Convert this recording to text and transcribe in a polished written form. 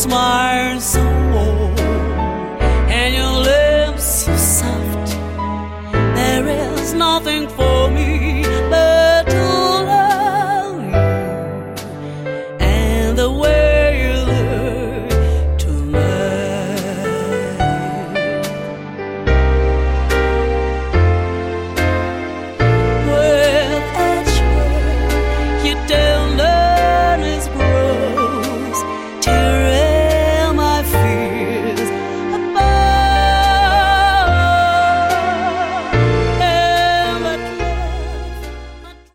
smile so warm and your lips so soft. There is nothing for